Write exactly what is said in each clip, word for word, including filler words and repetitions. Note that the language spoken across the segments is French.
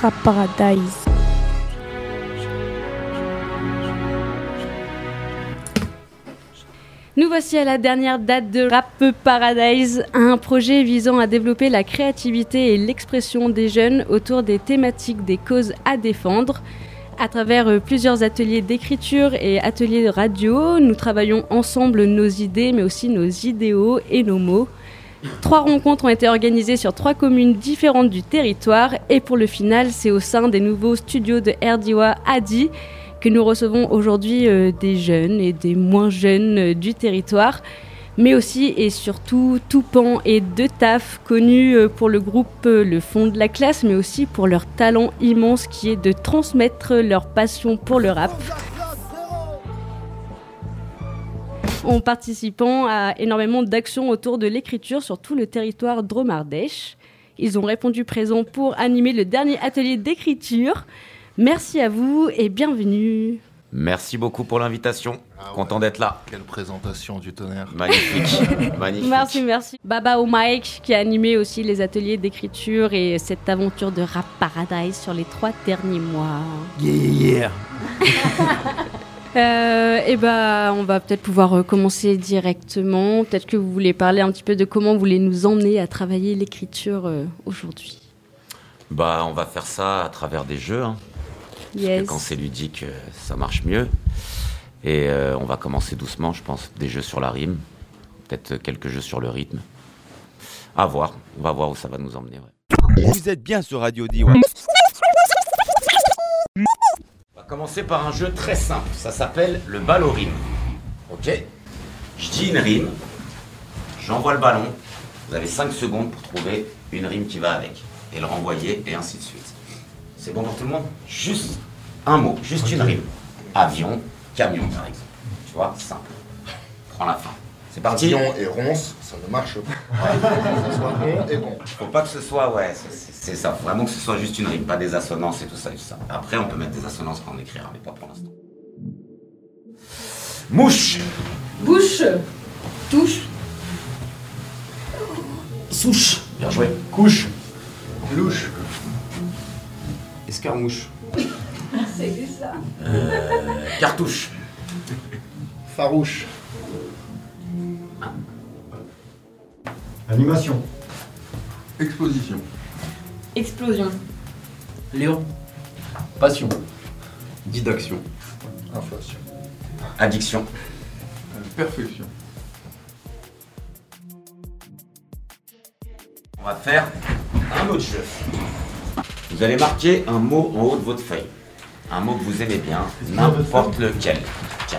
Rap Paradise. Nous voici à la dernière date de Rap Paradise, un projet visant à développer la créativité et l'expression des jeunes autour des thématiques des causes à défendre. À travers plusieurs ateliers d'écriture et ateliers de radio, nous travaillons ensemble nos idées, mais aussi nos idéaux et nos mots. Trois rencontres ont été organisées sur trois communes différentes du territoire, et pour le final, c'est au sein des nouveaux studios de Erdiwa Adi que nous recevons aujourd'hui euh, des jeunes et des moins jeunes euh, du territoire, mais aussi et surtout Toupan et De Taf, connus euh, pour le groupe euh, Le Fond de la Classe, mais aussi pour leur talent immense qui est de transmettre leur passion pour le rap. En participant à énormément d'actions autour de l'écriture sur tout le territoire dromardèche. Ils ont répondu présent pour animer le dernier atelier d'écriture. Merci à vous et bienvenue. Merci beaucoup pour l'invitation. Ah ouais. Content d'être là. Quelle présentation du tonnerre. Magnifique. Magnifique. Merci, merci. Baba au Mike qui a animé aussi les ateliers d'écriture et cette aventure de Rap Paradise sur les trois derniers mois. Yeah, yeah. Euh, et bah, on va peut-être pouvoir commencer directement. Peut-être que vous voulez parler un petit peu de comment vous voulez nous emmener à travailler l'écriture euh, aujourd'hui. Bah, on va faire ça à travers des jeux. Hein. Yes. Parce que quand c'est ludique, ça marche mieux. Et euh, on va commencer doucement, je pense. Des jeux sur la rime, peut-être quelques jeux sur le rythme. À voir. On va voir où ça va nous emmener. Ouais. Vous êtes bien sur Radio D, ouais. On va commencer par un jeu très simple. Ça s'appelle le ballon rime. Ok ? Je dis une rime, j'envoie le ballon. Vous avez cinq secondes pour trouver une rime qui va avec. Et le renvoyer, et ainsi de suite. C'est bon pour tout le monde ? Juste un mot, juste okay. Une rime. Avion, camion, par exemple. Tu vois, simple. Prends la fin. C'est parti. Avion et ronce, ça ne marche pas. Ouais. Faut que ce soit rond et bon. Faut pas que ce soit, ouais, c'est, c'est, c'est ça. Faut vraiment que ce soit juste une rime, pas des assonances et tout ça et tout ça. Après, on peut mettre des assonances quand on écrira, mais pas pour l'instant. Mouche. Bouche. Touche. Souche. Bien joué. Couche. Louche. Escarmouche. C'est ça. Euh, cartouche. Farouche. Animation. Exposition. Explosion. Léon. Passion. Didaction. Inflation. Addiction. Perfection. On va faire un autre jeu. Vous allez marquer un mot en haut de votre feuille. Un mot que vous aimez bien, n'importe lequel. Tiens.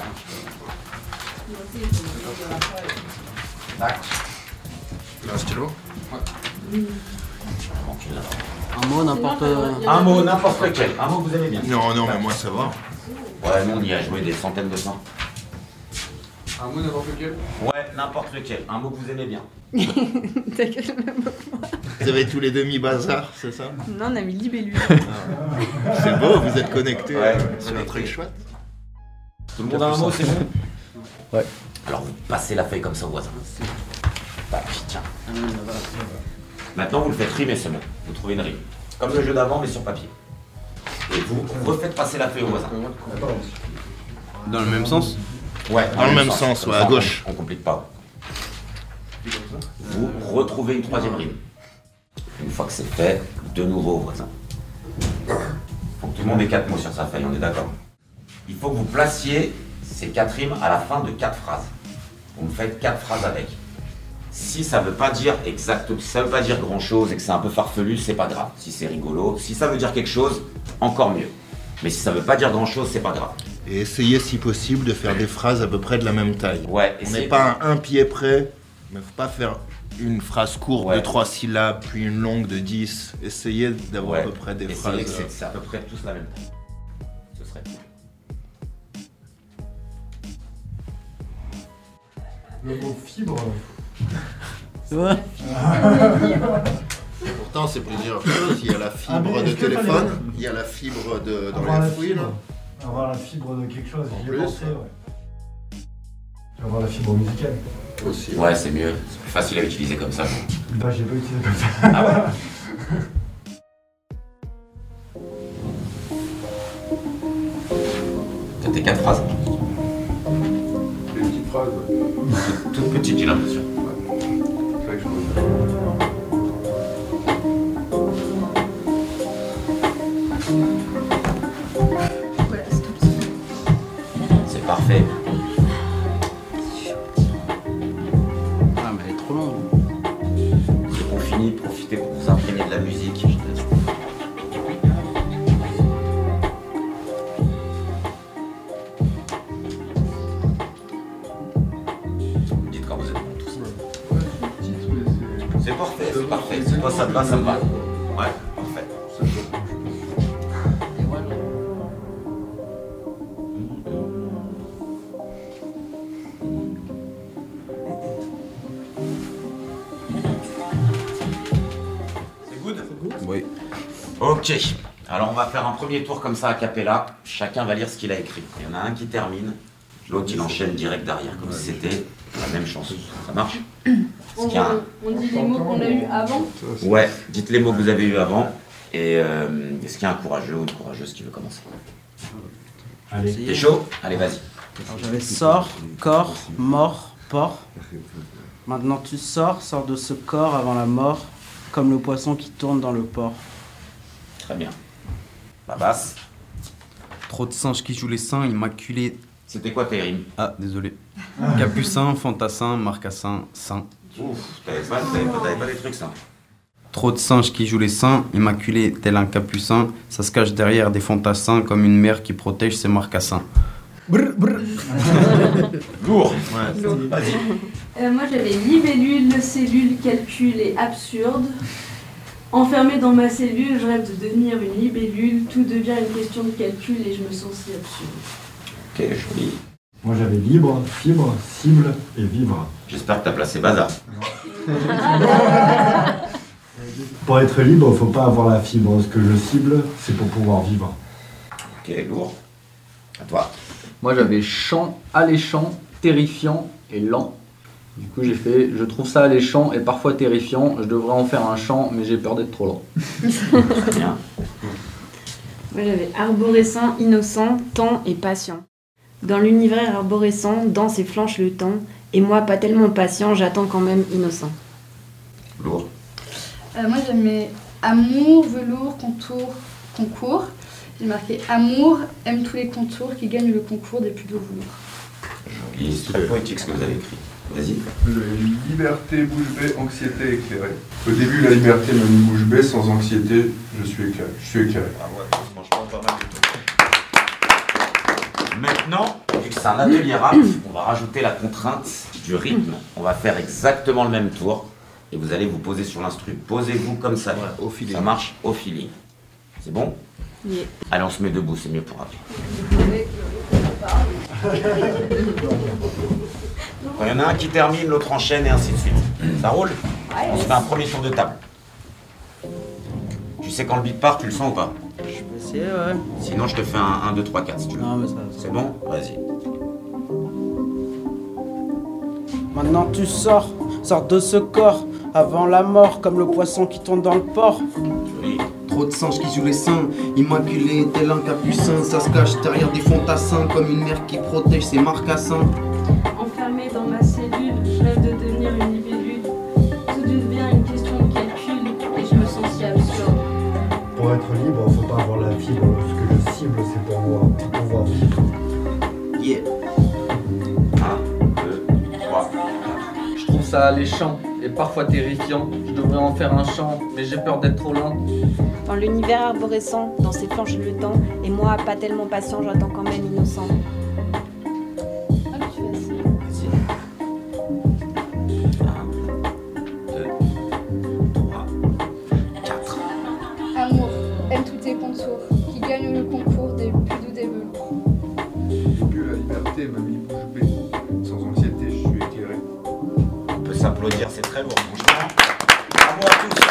Tac. Un stylo ? Ouais. Un mot, n'importe... Un mot, n'importe lequel. Un mot que vous aimez bien. Non, non, mais moi ça va. Ouais, nous on y a joué des centaines de fois. Un mot, n'importe lequel ? Ouais, n'importe lequel. Un mot que vous aimez bien. T'as quel même mot que moi ? Vous avez tous les demi-bazars, c'est ça ? Non, on a mis libellule. Ah. C'est beau, vous êtes connectés ouais, sur un truc chouette. Tout le monde a un mot, c'est bon ? Ouais. Alors vous passez la feuille comme ça au voisin. Bah, tiens. Maintenant vous le faites rimer ce mot. Vous trouvez une rime. Comme le jeu d'avant mais sur papier. Et vous refaites passer la feuille au voisin. Dans le même sens ? Ouais, dans, dans le même sens, sens ouais, à gauche. On, on complique pas. Vous retrouvez une troisième rime. Une fois que c'est fait, de nouveau au voisin. Faut que tout le monde ait quatre mots sur sa feuille, on est d'accord ? Il faut que vous placiez ces quatre rimes à la fin de quatre phrases. Vous me faites quatre phrases avec. Si ça veut pas dire exact, si ça veut pas dire grand chose et que c'est un peu farfelu, c'est pas grave. Si c'est rigolo, si ça veut dire quelque chose, encore mieux. Mais si ça veut pas dire grand chose, c'est pas grave. Et essayez si possible de faire des phrases à peu près de la même taille. Ouais. On n'est pas à un pied près, mais faut pas faire une phrase courte ouais. de trois syllabes, puis une longue de dix. Essayez d'avoir ouais. à peu près des essayez phrases. Que c'est, c'est à peu près tous la même taille. Ce serait cool. Le mot fibre. C'est vrai. Pourtant, c'est plusieurs choses. Il y a la fibre ah, de téléphone, fallait... il y a la fibre de, dans avoir les la fruits. Fibre. Avoir la fibre de quelque chose, en j'y plus, ai pensé, ouais. Avoir la fibre musicale. Aussi. Ouais, c'est mieux. C'est plus facile à utiliser comme ça. Bah, j'ai pas utilisé comme ça. Ah ouais. phrase. Des petites phrases, ouais. Toute petite, j'ai l'impression. C'est vrai que je peux. Voilà, c'est tout petit. C'est parfait. Ah, mais elle est trop longue. C'est pour finir, profitez pour vous imprégner de la musique. Je te laisse. Vous me dites quand vous êtes bon, tout ça. Ouais, c'est petit, mais c'est. C'est parfait, c'est parfait. Si toi ça te va, ça me va. Ouais, parfait. Ça choque. Et voilà. C'est good? Oui. Ok. Alors on va faire un premier tour comme ça a cappella. Chacun va lire ce qu'il a écrit. Il y en a un qui termine, l'autre il enchaîne direct derrière, comme si c'était la même chanson. Ça marche? On, Est-ce qu'il y a un- on dit les mots qu'on a eu avant. Ouais, dites les mots que vous avez eus avant. Et euh, est-ce qu'il y a un courageux ou une courageuse qui veut commencer? T'es chaud? Allez, vas-y. Alors, j'avais sort, corps, mort, porc. Maintenant tu sors, sors de ce corps avant la mort, comme le poisson qui tourne dans le port. Très bien. La basse. Trop de singes qui jouent les saints, immaculés. C'était quoi tes rimes? Ah, désolé. Capucin, fantassin, marcassin, saint. Ouf, t'avais pas, t'avais pas, t'avais pas des trucs simples. Trop de singes qui jouent les saints, immaculés tel un capucin. Ça se cache derrière des fantassins comme une mère qui protège ses marcassins. Lourd. Ouais. Vas-y. Euh, moi j'avais libellule, cellule, calcul et absurde. Enfermé dans ma cellule, je rêve de devenir une libellule. Tout devient une question de calcul et je me sens si absurde. Ok, joli. Moi j'avais libre, fibre, cible et vivre. J'espère que t'as placé bazar. Pour être libre, faut pas avoir la fibre. Ce que je cible, c'est pour pouvoir vivre. Ok, lourd. À toi. Moi j'avais chant, alléchant, terrifiant et lent. Du coup j'ai fait, je trouve ça alléchant et parfois terrifiant. Je devrais en faire un chant, mais j'ai peur d'être trop lent. Très bien. Moi j'avais arborescent, innocent, temps et patient. Dans l'univers arborescent, danse et flanche le temps. Et moi pas tellement patient, j'attends quand même innocent. Lourd. Euh, moi j'aimais amour, velours, contour, concours. J'ai marqué amour, aime tous les contours qui gagnent le concours des plus beaux velours. Joli. C'est très poétique ce que vous avez écrit. Vas-y. J'avais liberté, bouche bée, anxiété, éclairée. Au début, la liberté m'a mis bouche bée, sans anxiété, je suis éclairé. Je suis éclairé. Ah ouais, franchement pas mal du tout. Maintenant, vu que c'est un atelier rap, on va rajouter la contrainte du rythme. On va faire exactement le même tour. Et vous allez vous poser sur l'instru. Posez-vous comme ça. Ouais, au feeling. Ça marche au feeling. C'est bon? Yeah. Allez, on se met debout, c'est mieux pour rappeler. Quand il y en a un qui termine, l'autre enchaîne et ainsi de suite. Ça roule? On se fait un premier tour de table. Tu sais quand le beat part, tu le sens ou pas? Je peux essayer, ouais. Sinon, je te fais un un, deux, trois, quatre si tu veux. Non, mais ça. C'est bon? Vas-y. Maintenant tu sors, sors de ce corps avant la mort, comme le poisson qui tourne dans le port. Joli. Trop de singes qui jouent les saints, immaculés tel un capucin. Ça se cache derrière des fantassins comme une mère qui protège ses marcassins. Enfermé dans ma cellule, je rêve de devenir une libellule. Tout devient une question de calcul et je me sens si absurde. Pour être libre, faut pas avoir la fibre. Ce que je cible, c'est pour pouvoir, pour pouvoir vivre. Yeah. un, deux, trois. Je trouve ça alléchant et parfois terrifiant. Je devrais en faire un chant, mais j'ai peur d'être trop lent. Dans l'univers arborescent, dans ses planches le temps. Et moi pas tellement patient, j'attends quand même innocent. Ah, tu fais ça. Vas-y. un, deux, trois, quatre. Amour, aime tous tes contours qui gagnent le concours des plus doux des velours. Au début, la liberté m'a mis bouche bée. Sans anxiété, je suis éclairé. On peut s'applaudir, c'est très lourd, franchement. Bravo à tous.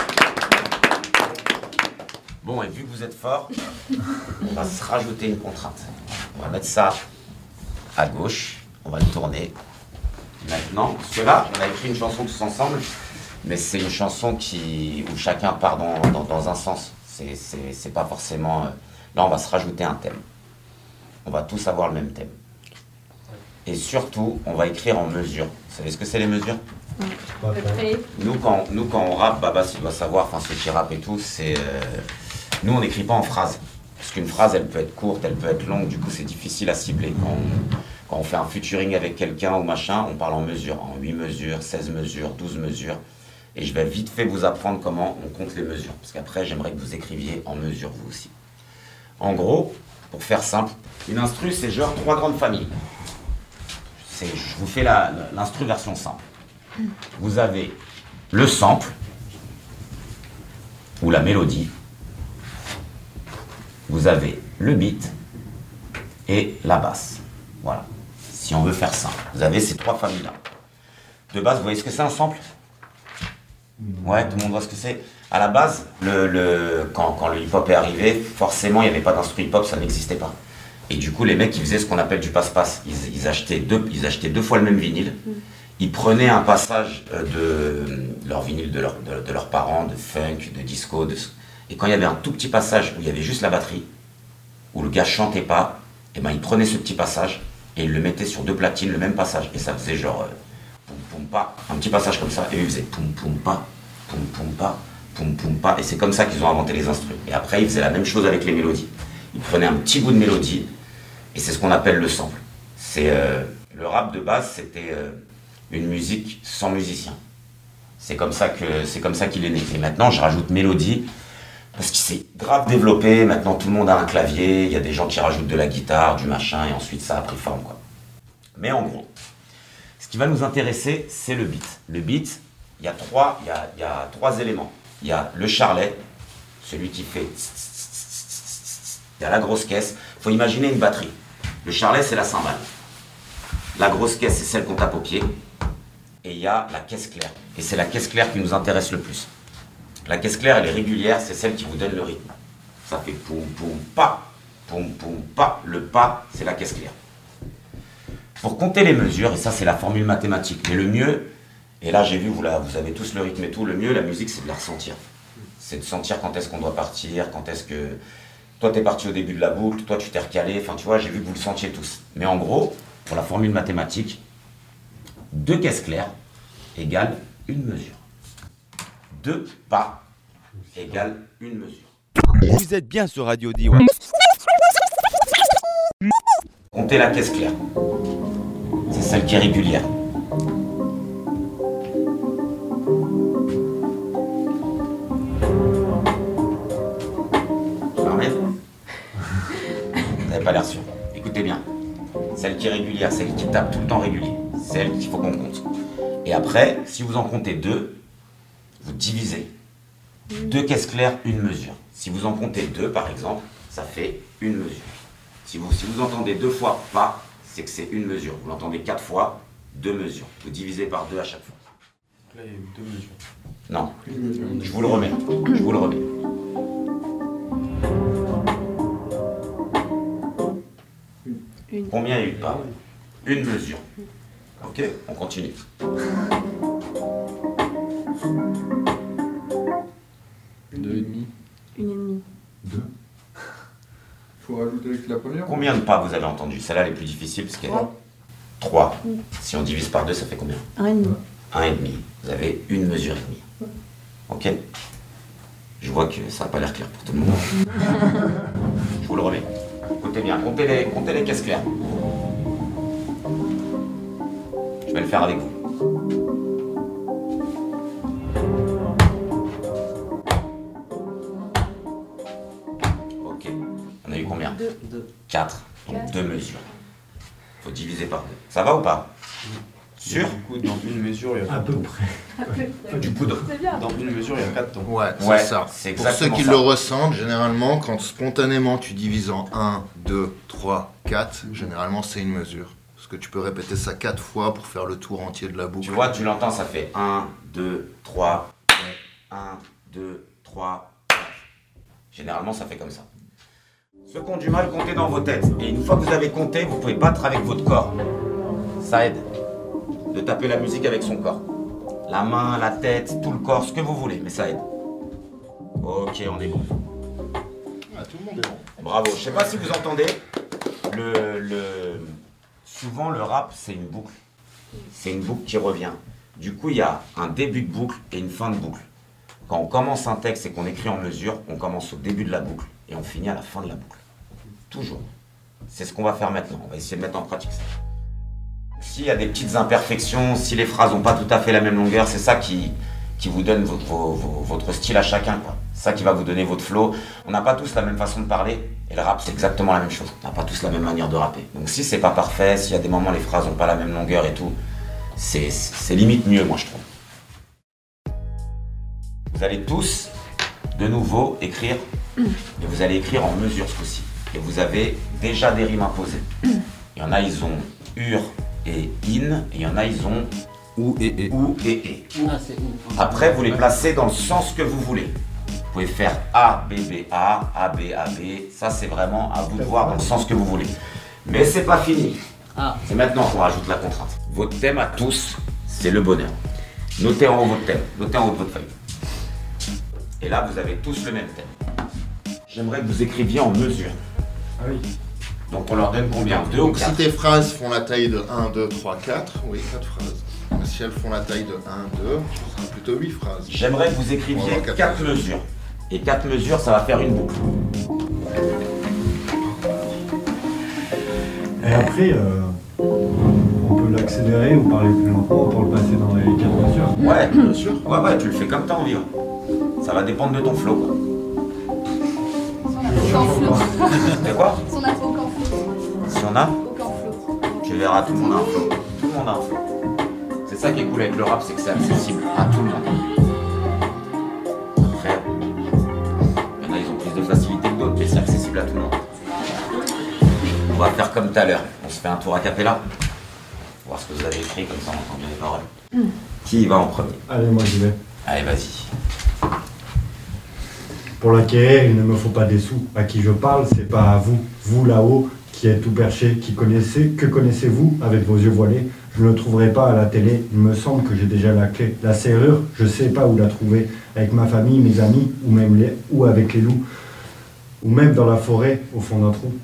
Bon, et vu que vous êtes forts, on va se rajouter une contrainte. On va mettre ça à gauche, on va le tourner. Maintenant, parce que là, on a écrit une chanson tous ensemble, mais c'est une chanson qui, où chacun part dans, dans, dans un sens. C'est, c'est, c'est pas forcément... euh, Là, on va se rajouter un thème. On va tous avoir le même thème. Et surtout, on va écrire en mesure. Vous savez ce que c'est les mesures? Après. Nous quand, nous, quand on rappe, Baba, s'il doit savoir, enfin ceux qui rappent et tout, c'est... Euh, nous, on n'écrit pas en phrase. Parce qu'une phrase, elle peut être courte, elle peut être longue, du coup, c'est difficile à cibler. Quand on, quand on fait un featuring avec quelqu'un ou machin, on parle en mesure, en huit mesures, seize mesures, douze mesures. Et je vais vite fait vous apprendre comment on compte les mesures. Parce qu'après, j'aimerais que vous écriviez en mesure, vous aussi. En gros, pour faire simple, une instru, c'est genre trois grandes familles. C'est, je vous fais la, la, l'instru version simple. Vous avez le sample, ou la mélodie. Vous avez le beat et la basse. Voilà. Si on veut faire simple, vous avez ces trois familles-là. De base, vous voyez ce que c'est un sample? Ouais, tout le monde voit ce que c'est. À la base, le, le, quand, quand le hip-hop est arrivé, forcément, il n'y avait pas d'instru hip-hop, ça n'existait pas. Et du coup, les mecs, ils faisaient ce qu'on appelle du passe-passe. Ils, ils, achetaient deux, ils achetaient deux fois le même vinyle. Ils prenaient un passage de leur vinyle de, leur, de, de leurs parents, de funk, de disco, de... Et quand il y avait un tout petit passage où il y avait juste la batterie, où le gars chantait pas, et ben il prenait ce petit passage et il le mettait sur deux platines, le même passage. Et ça faisait genre euh, poum poum pa, un petit passage comme ça. Et il faisait poum poum pa, poum poum pa, poum poum pa. Et c'est comme ça qu'ils ont inventé les instruments. Et après, ils faisaient la même chose avec les mélodies. Ils prenaient un petit bout de mélodie, et c'est ce qu'on appelle le sample. C'est, euh, le rap de base, c'était euh, une musique sans musicien. C'est comme ça que, c'est comme ça qu'il est né. Et maintenant, je rajoute mélodie. Parce que c'est grave développé, maintenant tout le monde a un clavier, il y a des gens qui rajoutent de la guitare, du machin, et ensuite ça a pris forme, quoi. Mais en gros, ce qui va nous intéresser, c'est le beat. Le beat, il y a trois, il y a, il y a trois éléments. Il y a le charlet, celui qui fait... Il y a la grosse caisse. Il faut imaginer une batterie. Le charlet, c'est la cymbale. La grosse caisse, c'est celle qu'on tape au pied. Et il y a la caisse claire. Et c'est la caisse claire qui nous intéresse le plus. La caisse claire, elle est régulière, c'est celle qui vous donne le rythme. Ça fait poum poum pa, poum poum pa. Le pa, c'est la caisse claire. Pour compter les mesures, et ça c'est la formule mathématique, mais le mieux, et là j'ai vu, vous, la, vous avez tous le rythme et tout, le mieux, la musique, c'est de la ressentir. C'est de sentir quand est-ce qu'on doit partir, quand est-ce que... Toi t'es parti au début de la boucle, toi tu t'es recalé, enfin tu vois, j'ai vu que vous le sentiez tous. Mais en gros, pour la formule mathématique, deux caisses claires égale une mesure. Deux pas égale une mesure. Vous êtes bien sur Radio D, ouais. Comptez la caisse claire. C'est celle qui est régulière. Je l'arrête. Vous n'avez pas l'air sûr. Écoutez bien. Celle qui est régulière, celle qui tape tout le temps régulier. Celle qu'il faut qu'on compte. Et après, si vous en comptez deux, vous divisez. Deux caisses claires, une mesure. Si vous en comptez deux, par exemple, ça fait une mesure. Si vous, si vous entendez deux fois pas, c'est que c'est une mesure. Vous l'entendez quatre fois, deux mesures. Vous divisez par deux à chaque fois. Là, il y a eu deux mesures. Non, je vous le remets. Je vous le remets. Une. Combien il y a eu de pas? Une mesure. Ok, on continue. Deux et demi. Une et demie. Deux. Faut rajouter avec la première. Combien de pas vous avez entendu? Celle-là, elle est plus difficile parce qu'elle est... Trois. Si on divise par deux, ça fait combien? Un et demi. Un et demi. Vous avez une mesure et demie. Ok? Je vois que ça n'a pas l'air clair pour tout le monde. Je vous le remets. Écoutez bien, comptez les, comptez les caisses claires. Je vais le faire avec vous. Ok. On a eu combien? Deux. Deux. Quatre. Donc deux mesures. Faut diviser par deux. Ça va ou pas? Sûr? Du coup, dans une mesure, il y a À quatre peu tons. près. Du coup, de- Dans une mesure, il y a quatre tons. Ouais, c'est Ouais, ça. c'est Pour ceux exactement qui ça. le ressentent, généralement, quand spontanément tu divises en un, deux, trois, quatre, généralement c'est une mesure. Parce que tu peux répéter ça quatre fois pour faire le tour entier de la boucle. Tu vois, tu l'entends, ça fait un, deux, trois, un, deux, trois, quatre. Généralement, ça fait comme ça. Ceux qui ont du mal, comptez dans vos têtes. Et une fois que vous avez compté, vous pouvez battre avec votre corps. Ça aide de taper la musique avec son corps. La main, la tête, tout le corps, ce que vous voulez, mais ça aide. Ok, on est bon. Ah, tout le monde est bon. Bravo. Je sais pas si vous entendez le, le, Souvent, le rap, c'est une boucle. C'est une boucle qui revient. Du coup, il y a un début de boucle et une fin de boucle. Quand on commence un texte et qu'on écrit en mesure, on commence au début de la boucle et on finit à la fin de la boucle. Toujours. C'est ce qu'on va faire maintenant. On va essayer de mettre en pratique ça. S'il y a des petites imperfections, si les phrases n'ont pas tout à fait la même longueur, c'est ça qui, qui vous donne votre, votre, votre style à chacun, quoi. C'est ça qui va vous donner votre flow. On n'a pas tous la même façon de parler. Et le rap, c'est exactement la même chose. On n'a pas tous la même manière de rapper. Donc si c'est pas parfait, s'il y a des moments les phrases n'ont pas la même longueur et tout, c'est, c'est limite mieux, moi, je trouve. Vous allez tous, de nouveau, écrire. Et vous allez écrire en mesure ce coup-ci. Et vous avez déjà des rimes imposées. Il y en a, ils ont ur et in. Et il y en a, ils ont ou et et. Ou et et. Ah, c'est ou. Après, vous les placez dans le sens que vous voulez. Vous pouvez faire A, B, B, A, A, B, A, B. Ça, c'est vraiment à vous de voir dans le sens que vous voulez. Mais c'est pas fini. Ah. C'est maintenant qu'on rajoute la contrainte. Votre thème à tous, c'est le bonheur. Notez en haut votre thème. Notez en haut de votre feuille. Et là, vous avez tous le même thème. J'aimerais que vous écriviez en mesure. Ah oui. Donc on leur donne combien? Deux ou Donc quatre? si tes phrases font la taille de un, deux, trois, quatre, oui, quatre phrases. Mais si elles font la taille de un, deux, ce sera plutôt huit phrases. J'aimerais que vous écriviez quatre mesures. Et quatre mesures, ça va faire une boucle. Et après, euh, on peut l'accélérer ou parler plus lentement pour le passer dans les quatre mesures. Ouais, bien sûr. Ouais, ouais, tu le fais comme t'as envie. Ouais. Ça va dépendre de ton flow, quoi. Aucun flow. C'est quoi? Si on a aucun flow. Si on a Aucun flow. Tu verras, tout le monde a un flow. Tout le monde a un flow. C'est ça qui est cool avec le rap, c'est que c'est accessible à tout le monde. Après, il y en a, ils ont plus de facilité que d'autres, mais c'est accessible à tout le monde. On va faire comme tout à l'heure. On se fait un tour a cappella. Voir ce que vous avez écrit, comme ça on entend bien les paroles. Mm. Qui y va en premier? Allez, moi j'y vais. Allez, vas-y. Pour l'acquérir, il ne me faut pas des sous. À qui je parle, c'est pas à vous. Vous là-haut, qui êtes tout perché, qui connaissez, que connaissez-vous avec vos yeux voilés? Je ne le trouverai pas à la télé. Il me semble que j'ai déjà la clé. La serrure, je sais pas où la trouver. Avec ma famille, mes amis, ou même les, ou avec les loups. Ou même dans la forêt, au fond d'un trou.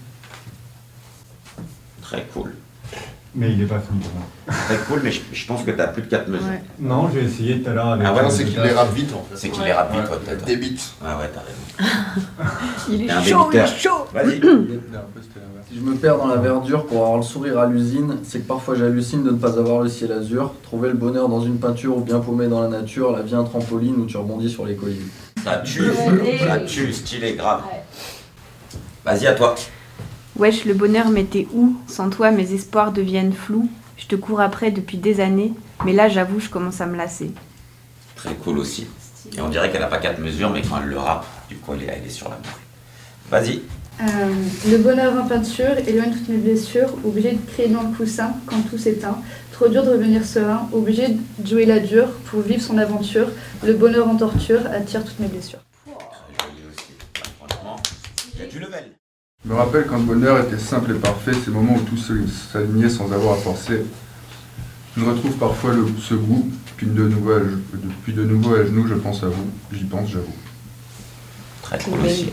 Très cool. Mais il est pas fini pour moi. Très cool, mais je, je pense que t'as plus de quatre mesures. Ouais. Non, j'ai essayé tout à l'heure avec... Ah ouais, non, c'est qu'il les rappe vite en fait. C'est qu'il les rappe vite, ouais, peut-être. Débite. Ouais, ouais, t'as raison. Il est un chaud, il est débiteur. chaud. Vas-y. Si je me perds dans la verdure pour avoir le sourire à l'usine, c'est que parfois j'hallucine de ne pas avoir le ciel azur. Trouver le bonheur dans une peinture ou bien paumé dans la nature, la vie un trampoline où tu rebondis sur les collines. Ça tue, ça tue, stylé, grave. Vas-y, à toi. Wesh, le bonheur m'était où? Sans toi, mes espoirs deviennent flous. Je te cours après depuis des années, mais là, j'avoue, je commence à me lasser. Très cool aussi. Et on dirait qu'elle n'a pas quatre mesures, mais quand elle le rappe, du coup, elle est, elle est sur la boucle. Vas-y. Euh, le bonheur en peinture éloigne toutes mes blessures, obligé de crier dans le coussin quand tout s'éteint. Trop dur de revenir serein, obligé de jouer la dure pour vivre son aventure. Le bonheur en torture attire toutes mes blessures. Très joli aussi. Franchement, il y a du level. Je me rappelle quand le bonheur était simple et parfait, ces moments où tout s'alignait sans avoir à forcer. Je retrouve parfois le, ce goût, puis de, nouveau à, puis de nouveau à genoux, je pense à vous. J'y pense, j'avoue. Très cool aussi.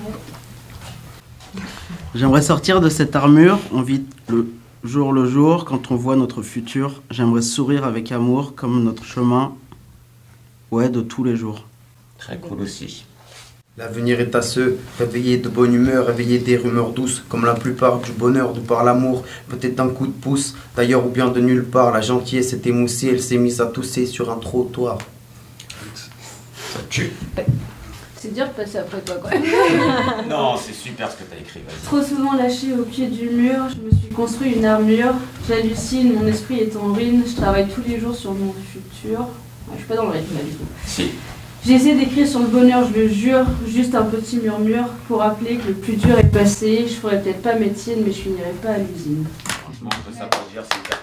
J'aimerais sortir de cette armure, on vit le jour le jour, quand on voit notre futur. J'aimerais sourire avec amour, comme notre chemin, ouais, de tous les jours. Très cool aussi. L'avenir est à ceux, réveillés de bonne humeur, réveillés des rumeurs douces, comme la plupart du bonheur, de par l'amour, peut-être un coup de pouce, d'ailleurs ou bien de nulle part, la gentillesse s'est émoussée, elle s'est mise à tousser sur un trottoir. Ça tue. C'est dur de passer après toi, quoi. Non, c'est super ce que t'as écrit, vas-y. Trop souvent lâché au pied du mur, je me suis construit une armure. J'hallucine, mon esprit est en ruine, je travaille tous les jours sur mon futur. Ouais, je suis pas dans le rythme là du tout. Si. J'ai essayé d'écrire sur le bonheur, je le jure, juste un petit murmure pour rappeler que le plus dur est passé. Je ferai peut-être pas médecine, mais je finirai pas à l'usine. Franchement, on peut s'applaudir, c'est hyper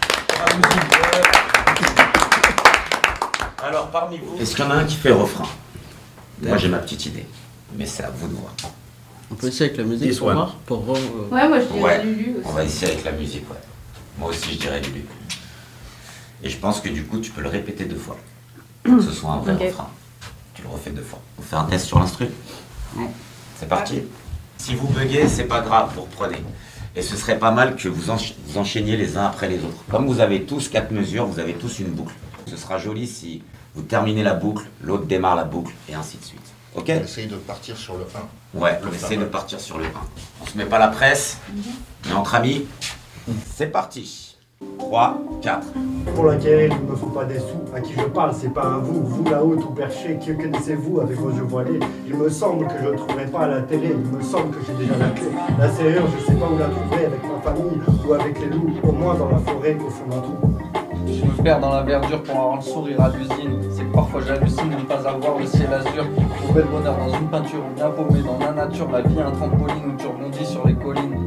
cool. Alors, parmi vous, est-ce qu'il y en a un qui fait le refrain? Moi, j'ai ma petite idée, mais c'est à vous de voir. On peut essayer avec la musique pour voir pour, euh... Ouais, moi je dirais ouais. Lulu aussi. On va essayer avec la musique, ouais. Moi aussi, je dirais Lulu. Et je pense que du coup, tu peux le répéter deux fois. Que ce soit un vrai Okay. refrain. Tu le refais deux fois. On fait un test sur l'instru. Ouais. C'est parti. Si vous buguez, c'est pas grave, vous reprenez. Et ce serait pas mal que vous, encha- vous enchaîniez les uns après les autres. Comme vous avez tous quatre mesures, vous avez tous une boucle. Ce sera joli si vous terminez la boucle, l'autre démarre la boucle, et ainsi de suite. Ok ? On essaye de partir sur le un. Ouais, on essaie de partir sur le un. On se met pas la presse, mais entre amis, c'est parti. trois, quatre. Pour l'acquérir, il ne me faut pas des sous. À qui je parle, c'est pas à vous. Vous là-haut, tout perché, que connaissez-vous avec vos yeux voilés? Il me semble que je ne trouverai pas à la télé. Il me semble que j'ai déjà la clé. La serrure, je sais pas où la trouver, avec ma famille ou avec les loups. Au moins dans la forêt, au fond d'un trou. Je me perds dans la verdure pour avoir le sourire à l'usine. C'est que parfois j'hallucine de ne pas avoir le ciel azur. Trouver le bonheur dans une peinture ou bien paumé dans la nature. La vie un trampoline où tu rebondis sur les collines.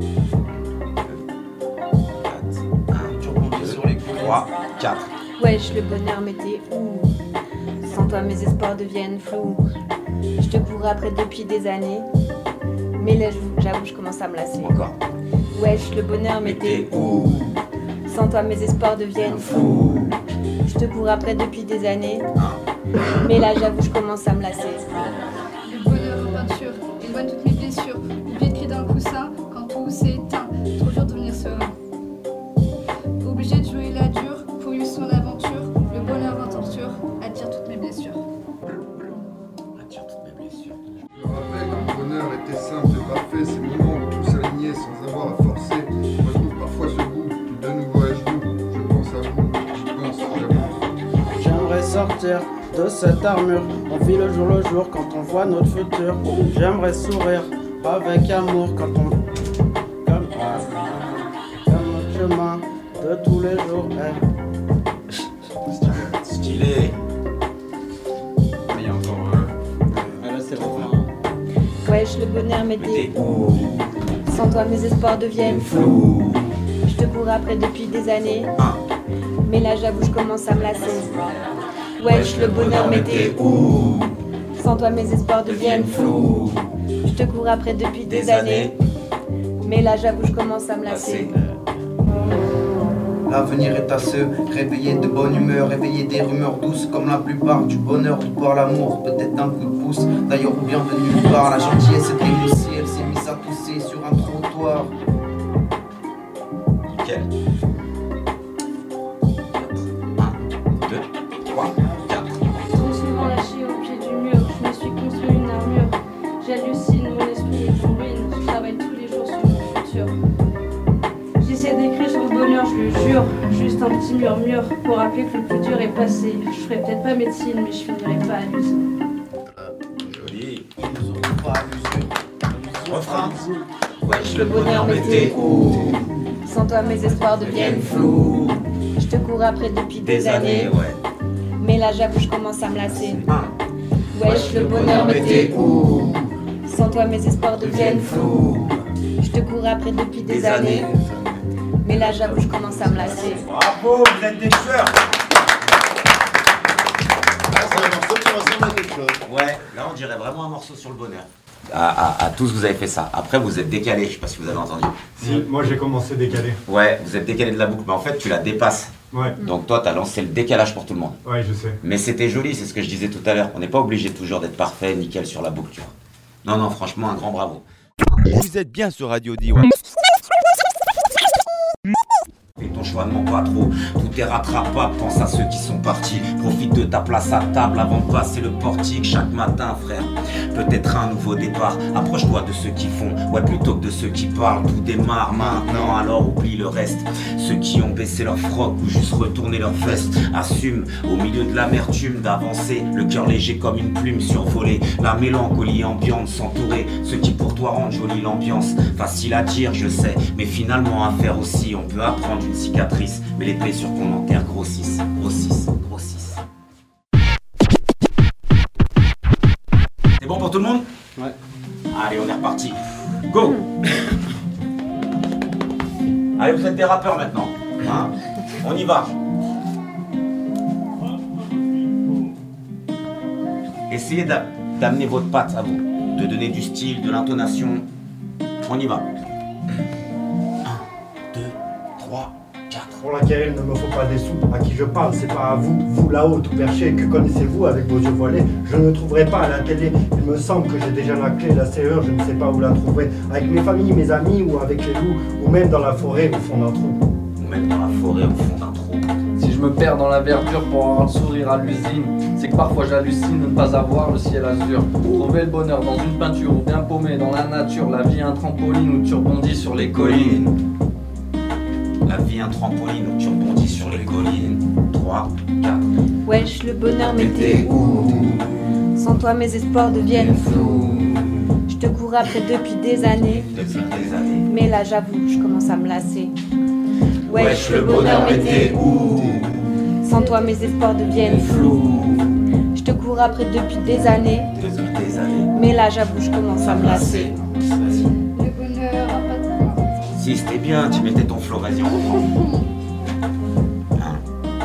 trois, quatre. Wesh, le bonheur m'était où? Sans toi mes espoirs deviennent flous. Je te cours après depuis des années. Mais là j'avoue je commence à me lasser. Encore. Wesh, le bonheur m'était où? Sans toi mes espoirs deviennent flous. Je te cours après depuis des années. Mais là j'avoue je commence à me lasser. Le bonheur en peinture éloigne toutes mes blessures. Oublier de crier dans le coussin quand tout s'est éteint. Trop dur de devenir serein. Obligé de jouer la dure pour vivre son aventure. Le bonheur en torture attire toutes mes blessures. Attire toutes mes blessures. Je me rappelle quand le bonheur était simple et parfait, ces moments où tout s'alignait sans avoir à forcer. Je retrouve parfois ce goût, puis de nouveau à genoux. Je pense à vous, j'y pense, j'avoue. J'aimerais sortir de cette armure. On vit le jour le jour quand on voit notre futur. J'aimerais sourire avec amour quand on... Comme, comme notre chemin de tous les jours. Eh. Stylé. Il y a encore... Euh... Ah là c'est le refrain. Wesh, le bonheur m'était Mettez où? Sans toi mes espoirs deviennent Flou. Je te cours après depuis des années. un. Mais là j'avoue je commence à me lasser. Wesh, le bonheur m'était où? Sans toi mes espoirs deviennent flous. Je te cours après depuis des, Des années. années. Mais là j'avoue je commence à me lasser. L'avenir est à ceux réveillés de bonne humeur, réveillés des rumeurs douces comme la plupart du bonheur ou par l'amour, peut-être d'un coup de pouce, d'ailleurs ou bien de nulle part. La gentillesse était émoussée, elle s'est mise à tousser sur un trottoir. Nickel. un, deux, trois, quatre. Trop souvent lâché au pied du mur, je me suis construit une armure. J'hallucine, mon esprit est en ruine, je travaille tous les jours sur mon futur. J'essaie d'écrire sur le bonheur, je le jure, juste un petit murmure pour rappeler que le plus dur est passé. Je ferai peut-être pas médecine, mais je finirai pas à l'usine. Joli. Ils nous ont pas à l'usure. Refrain. Wesh, le bonheur m'était où? Sans toi mes espoirs deviennent flous. Je te cours après depuis des, Des années. années, ouais. Mais là j'avoue je commence à me lasser. un. Wesh, le bonheur m'était où? Sans toi mes espoirs deviennent flous. Je te cours après depuis des, Des années. années. Mais là j'avoue je commence à me lasser. Bravo, vous êtes des tueurs. Ah, c'est un morceau qui ressemble à quelque chose. Ouais, là on dirait vraiment un morceau sur le bonheur. À, à, à tous vous avez fait ça. Après vous êtes décalé, je sais pas si vous avez entendu. Si, moi j'ai commencé décalé. Ouais, vous êtes décalé de la boucle, mais en fait tu la dépasses. Ouais, Donc toi t'as lancé le décalage pour tout le monde. ouais, je sais. Mais c'était joli, c'est ce que je disais tout à l'heure. On n'est pas obligé toujours d'être parfait, nickel sur la boucle, tu vois. Non, non, franchement, un grand bravo. Vous êtes bien sur Radio D, ouais. Fais ton choix, non pas trop. Tout est rattrapable, pense à ceux qui sont partis. Profite de ta place à table avant de passer le portique chaque matin, frère. Peut-être un nouveau départ. Approche-toi de ceux qui font, ouais, plutôt que de ceux qui parlent. Tout démarre maintenant, alors oublie le reste. Ceux qui ont baissé leur froc ou juste retourné leur veste. Assume, au milieu de l'amertume, d'avancer. Le cœur léger comme une plume survolée. La mélancolie ambiante, s'entourer. Ceux qui pour toi rendent jolie l'ambiance. Facile à dire, je sais, mais finalement à faire aussi. On peut apprendre une cicatrice, mais les blessures qu'on enterre grossissent, grossissent, grossissent. C'est bon pour tout le monde? Ouais. Allez, on est reparti. Go. Allez, vous êtes des rappeurs maintenant. Hein? On y va. Essayez d'a- d'amener votre patte à vous, de donner du style, de l'intonation. On y va. un, deux, trois, quatre. Pour l'acquérir, il ne me faut pas des sous. À qui je parle, c'est pas à vous. Vous là-haut, tout perché, que connaissez-vous avec vos yeux voilés? Je ne trouverai pas à la télé. Il me semble que j'ai déjà la clé, la serrure, je ne sais pas où la trouver. Avec mes familles, mes amis, ou avec les loups, ou même dans la forêt au fond d'un trou. Ou même dans la forêt au fond d'un trou. Si je me perds dans la verdure pour avoir le sourire à l'usine, c'est que parfois j'hallucine de ne pas avoir le ciel azur. Trouver le bonheur dans une peinture ou bien paumé dans la nature. La vie un trampoline où tu rebondis sur les collines. La vie un trampoline où tu rebondis sur les collines. trois, quatre. Wesh, le bonheur, mais t'es où? Sans toi, mes espoirs deviennent flous. Je te cours après depuis des années. Depuis des années. Mais là, j'avoue, je commence à me lasser. Wesh, le bonheur, mais t'es où? Sans toi, mes espoirs deviennent flous. Je te cours après depuis des années. Depuis des années. Mais là, j'avoue, je commence à me lasser. Le bonheur a pas de fin. Si c'était bien, tu mettais ton flow, vas-y, on reprend. un,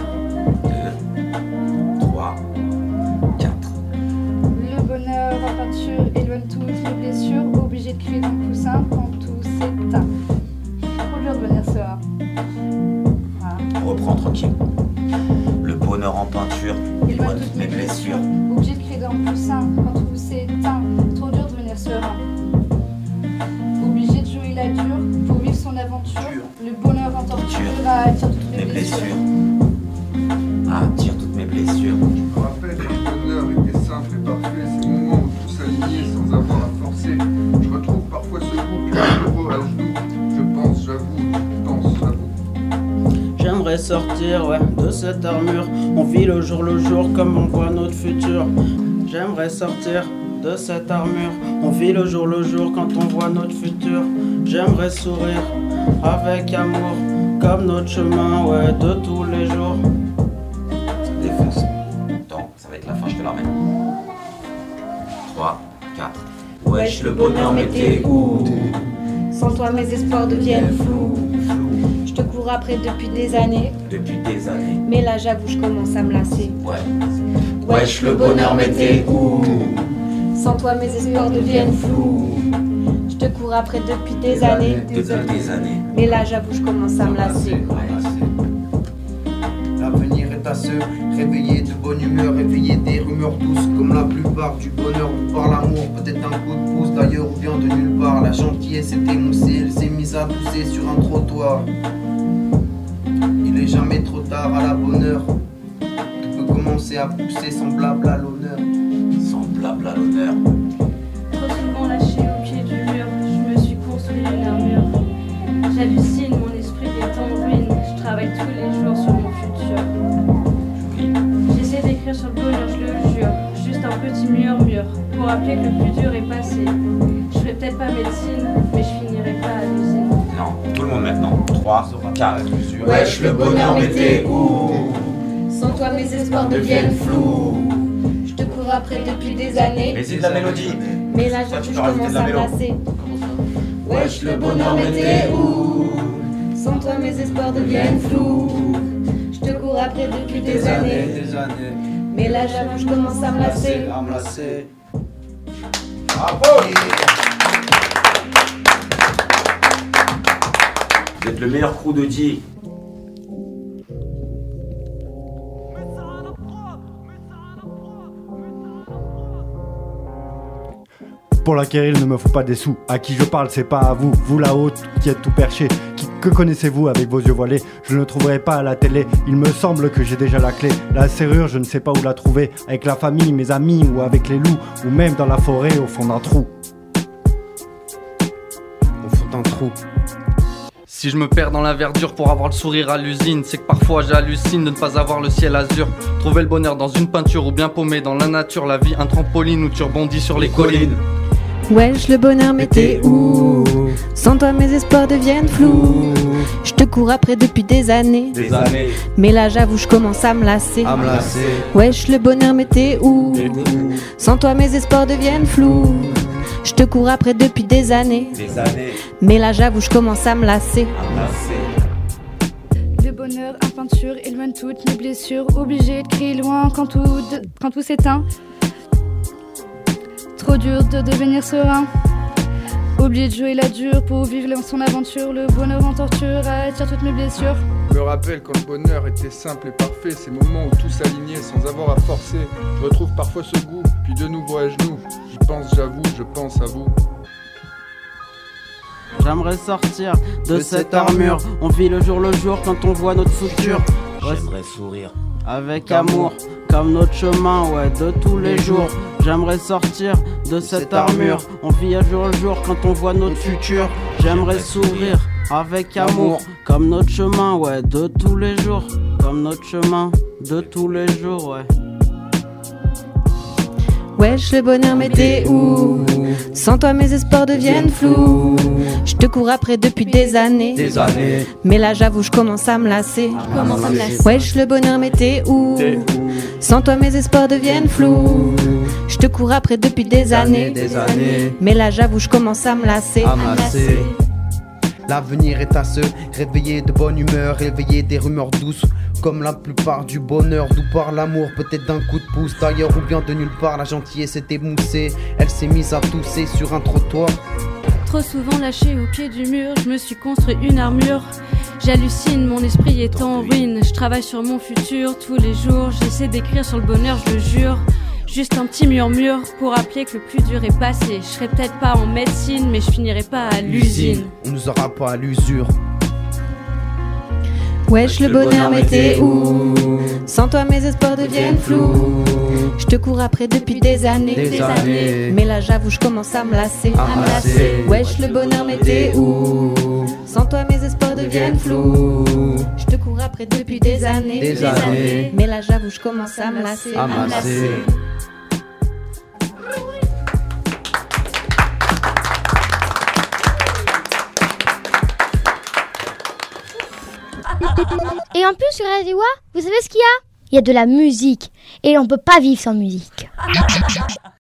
deux, trois, quatre. Le bonheur en peinture éloigne toutes les blessures. Obligé de crier dans le coussin quand tout s'éteint. Trop dur de venir serein. On reprend tranquille. Le bonheur en peinture éloigne toutes mes blessures. Obligé de crier dans le coussin quand tout s'éteint. Trop dur de venir serein. Obligé de jouer la dure pour vivre son aventure. Le bonheur en torture attire toutes mes blessures. Attire toutes mes blessures. Je me rappelle que le bonheur était simple et parfait. Ces moments où tout s'alignait sans avoir à forcer. Je retrouve parfois ce goût puis un euro à genoux. Je pense, j'avoue, je pense, j'avoue. J'aimerais sortir, ouais, de cette armure. On vit le jour le jour comme on voit notre futur. J'aimerais sortir de cette armure. On vit le jour le jour quand on voit notre futur. J'aimerais sourire avec amour comme notre chemin, ouais, de tous les jours. Ça défonce. Attends, ça va être la fin, je te la remets. trois, quatre. Wesh, le bonheur, mais t'es où? Sans toi, mes espoirs deviennent flous. Je te cours après depuis des années. Depuis des années. Mais là, j'avoue, je commence à me lasser. Ouais. Wesh, le bonheur, mais t'es où? Sans toi, mes espoirs deviennent flous. Je te cours après depuis des années. Depuis des années. Mais là, j'avoue, je commence à me lasser. L'avenir est à se réveiller de bonne humeur, réveiller des rumeurs douces comme la plupart du bonheur ou par l'amour, peut-être un coup de pouce d'ailleurs ou bien de nulle part. La gentillesse s'est émoussée, elle s'est mise à pousser sur un trottoir. Il est jamais trop tard à la bonne heure. Tout peut commencer à pousser sans blabla l'honneur. Sans blabla l'honneur. Trop souvent lâché au pied du mur, je me suis construit une armure. J'hallucine, mon esprit est en ruine. Je travaille tous les jours sur mon futur. J'essaie d'écrire sur le bonheur, je le jure. Juste un petit murmure pour rappeler que le plus dur est passé. Je ferai peut-être pas médecine, mais je finirai pas à l'usine. Non, tout le monde maintenant. trois, quatre. Wesh, le bonheur, mais t'es où? Sans toi, mes espoirs deviennent flous. Je te cours après depuis des années. Mais c'est de la mélodie. Mais là, j'avoue, je commence à me lasser. Wesh, le bonheur, mais t'es où? Sans toi, mes espoirs deviennent flous. Je te cours après depuis des années. Mais là, j'avoue, je commence à me lasser. À me lasser. Bravo! Vous êtes le meilleur crew de D. Pour l'acquérir, il ne me faut pas des sous. À qui je parle, c'est pas à vous. Vous là-haut, qui êtes tout perché. Qui, que connaissez-vous avec vos yeux voilés? Je ne trouverai pas à la télé. Il me semble que j'ai déjà la clé. La serrure, je ne sais pas où la trouver. Avec la famille, mes amis, ou avec les loups. Ou même dans la forêt, au fond d'un trou. Au fond d'un trou. Si je me perds dans la verdure pour avoir le sourire à l'usine, c'est que parfois j'hallucine de ne pas avoir le ciel azur. Trouver le bonheur dans une peinture ou bien paumé dans la nature. La vie un trampoline où tu rebondis sur les collines. Wesh, le bonheur, mais t'es où? Sans toi, mes espoirs deviennent flous. Je te cours après depuis des années. Des années. Mais là, j'avoue, je commence à me lasser. À me lasser. Wesh, le bonheur, mais t'es où? Sans toi, mes espoirs deviennent flous. Je te cours après depuis des années. Des années. Mais là, j'avoue, je commence à me lasser. À me lasser. Le bonheur en peinture éloigne toutes mes blessures. Obligé de crier loin quand tout, de, quand tout s'éteint. Trop dur de devenir serein. Oublier de jouer la dure pour vivre son aventure. Le bonheur en torture attire toutes mes blessures. Me rappelle quand le bonheur était simple et parfait, ces moments où tout s'alignait sans avoir à forcer. Je retrouve parfois ce goût, puis de nouveau à genoux. J'y pense, j'avoue, je pense à vous. J'aimerais sortir de, de cette armure. On vit le jour le jour quand on voit notre futur. J'aimerais sourire avec amour, comme notre chemin, ouais, de tous les jours. J'aimerais sortir de cette armure. On vit un jour le jour quand on voit notre futur. J'aimerais sourire avec amour, comme notre chemin, ouais, de tous les jours. Comme notre chemin de tous les jours, ouais. Wesh, le bonheur, mais t'es où? Sans toi, mes espoirs deviennent flous. Je te cours après depuis des années. Des années. Mais là, j'avoue, je commence à me lasser. Commence à me lasser. Wesh, le bonheur, mais t'es où? Sans toi, mes espoirs deviennent flous. Je te cours après depuis des années. Des années. Mais là, j'avoue, je commence à me lasser. À me lasser. L'avenir est à se réveiller de bonne humeur, éveiller des rumeurs douces. Comme la plupart du bonheur, d'où part l'amour, peut-être d'un coup de pouce. D'ailleurs ou bien de nulle part, la gentillesse s'est émoussée. Elle s'est mise à tousser sur un trottoir. Trop souvent lâché au pied du mur, je me suis construit une armure. J'hallucine, mon esprit est en ruine. Je travaille sur mon futur tous les jours. J'essaie d'écrire sur le bonheur, je le jure. Juste un petit murmure pour rappeler que le plus dur est passé. Je serai peut-être pas en médecine, mais je finirai pas à l'usine. On nous aura pas à l'usure. Wesh, le bonheur, mais t'es où? Sans toi, mes espoirs deviennent flous. Je te cours après depuis des années. Des, des années. Mais là, j'avoue, je commence à me lasser. À me lasser. Wesh, le bonheur, mais t'es où? Sans toi, mes espoirs deviennent flous. Je te cours après depuis des années. Des, des années. années. Mais là, j'avoue, je commence à me lasser. À me lasser. Et en plus sur Radio Wa, vous savez ce qu'il y a? Il y a de la musique et on peut pas vivre sans musique.